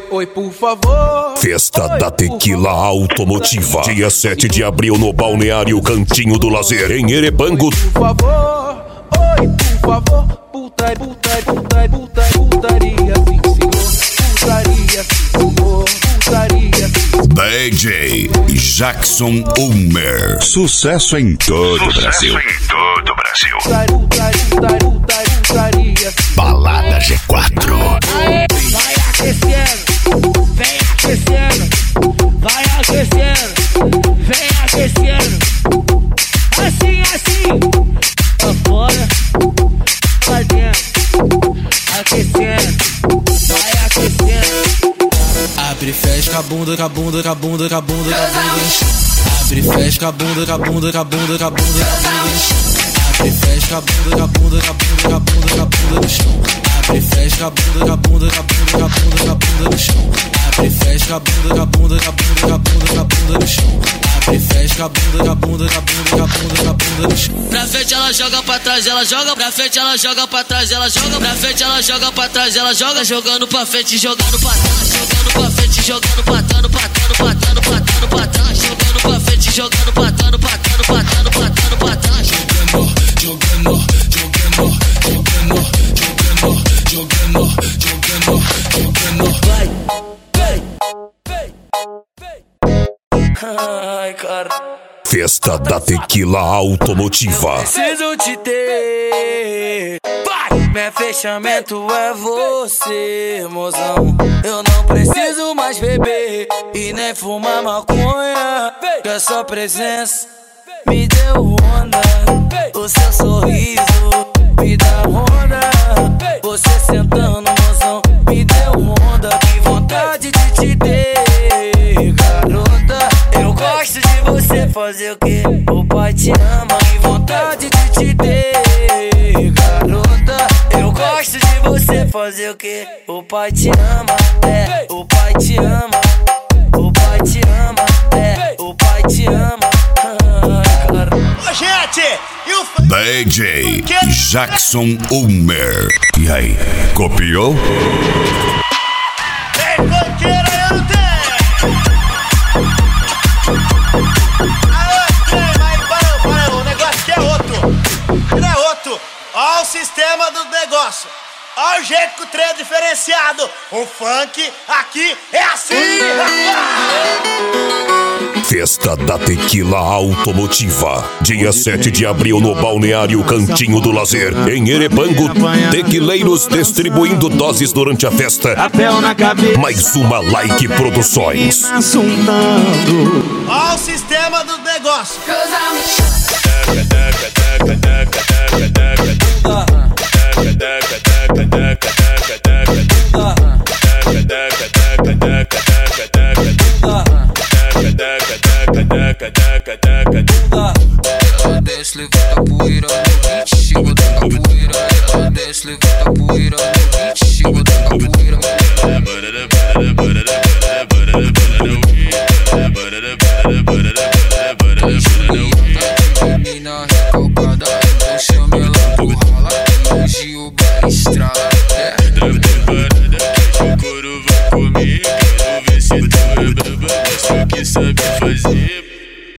oi, por favor. Festa da Tequila Automotiva, dia 7 de abril no Balneário Cantinho do Lazer, em Erebango. Por favor, oi, por favor. Putaria, sim, senhor. Putaria, sim, senhor. Putaria, sim, senhor. DJ Jackson Ulmer. Sucesso em todo o Brasil. Putaria, sim. Balada G4. Vai aquecendo, vem aquecendo. Vai aquecendo, vem aquecendo. Assim, pra fora, pra dentro. Aquecendo, vai aquecendo. Abre e fecha a bunda, com a bunda, com a bunda, com a bunda, com a bunda no chão. Abre e fecha a bunda, com a bunda, com a bunda, com a bunda, com a bunda no chão. Abre e fecha a bunda, com a bunda, com a bunda, com a bunda, com a bunda no chão. Abre e fecha a bunda, com a bunda, com a bunda, com a bunda, com a bunda no chão. Abre e fecha a bunda, com a bunda, com a bunda, com a bunda, com a bunda no chão. Abre e fecha a bunda, com a bunda, com a bunda, com a bunda, com a bunda no chão. Pra frente ela joga, pra trás ela joga, pra frente ela joga, pra trás ela joga, pra frente ela joga, pra trás ela joga, jogando pra frente, jogando pra trás, jogando pra frente, jogando patando, patando, patando, patando pra trás, jogando pra frente, jogando patando, patando, patando, patando pra trás, jogando, jogando, jogando, jogando, jogando, jogando, vai, ai, cara. Festa da Tequila Automotiva. Preciso te ter. Vai! Meu fechamento é você, mozão. Eu não preciso mais beber e nem fumar maconha, que a sua presença me deu onda. O seu sorriso me dá onda. Você sentando, mozão, me deu onda. Que vontade de te ter, garota. Eu gosto de você fazer o que o pai te ama. Que vontade de te ter, garota. Eu gosto de você fazer o que o pai te ama. É, o pai te ama. O pai te ama. É, o pai te ama. Ai, cara. Ô, gente, e o DJ Jackson Ulmer. E aí, copiou? Ei, funkeira, eu não tenho. Mas parou, o negócio aqui é outro. Não é outro. Ó o sistema do negócio. Ó o jeito que o trem é diferenciado. O funk aqui é assim. Festa da Tequila Automotiva, dia 7 de abril no Balneário Cantinho do Lazer, em Erebango. Tequileiros distribuindo doses durante a festa. Mais uma Like Produções. Ó o sistema do negócio. Desce, levanta a poeira, chega da capoeira. Desce, levanta a poeira.